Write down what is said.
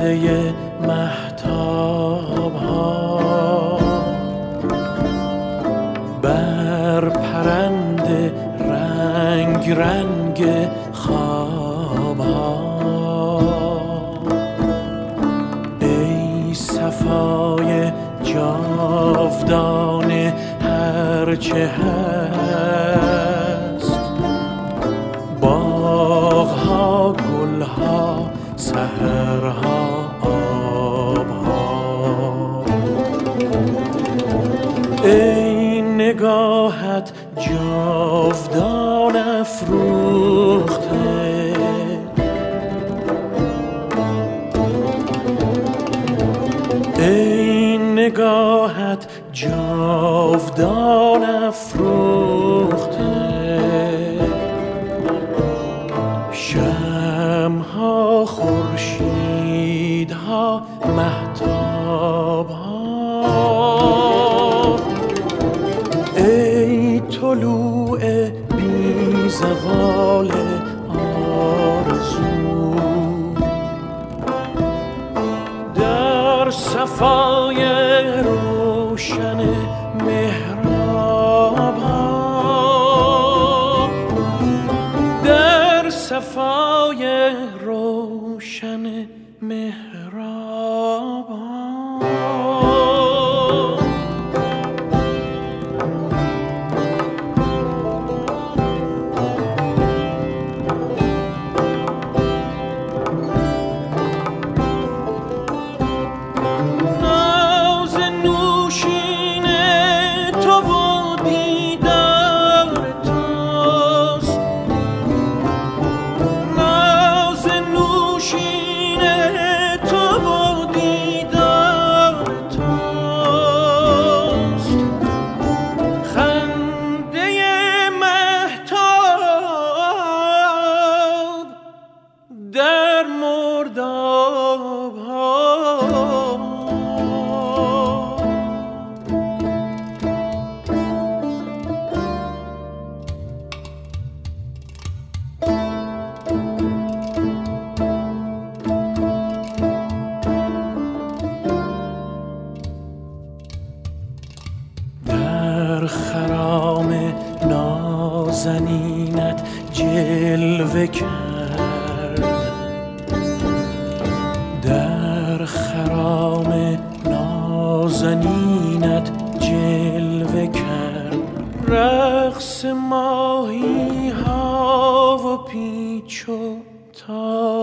قصه مهتاب ها بر پرنده رنگ رنگ خواب ها. ای صفای جاودانه هرچه هست، باغها، گلها، سحرها، آبها. ای نگاهت جاودان افروخته، ای نگاهت جاودان افروخته. شمع‌ها، خورشیدها، مهتاب‌ها، ای طلوع بی زوال آرزو، در صفای روشن مهراب‌ها، در صفای روشن مهراب‌ها. در خرام نازنینت جلوه کرد، در خرام نازنینت جلوه کرد. رقص ماهی ها و پیچ و تاب